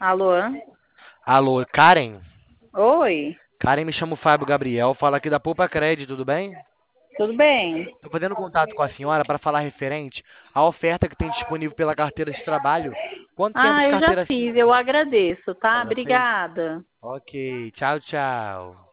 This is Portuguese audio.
Alô? Alô, Karen? Oi, Karen, me chamo Fábio Gabriel, fala aqui da Poupa Crédito, tudo bem? tudo bem? Estou fazendo contato com a senhora para falar referente à oferta que tem disponível pela carteira de trabalho. Quanto tempo Ah, de eu já carteira fiz, assinada? eu agradeço, tá? Já fez? Obrigada. Ok, tchau, tchau.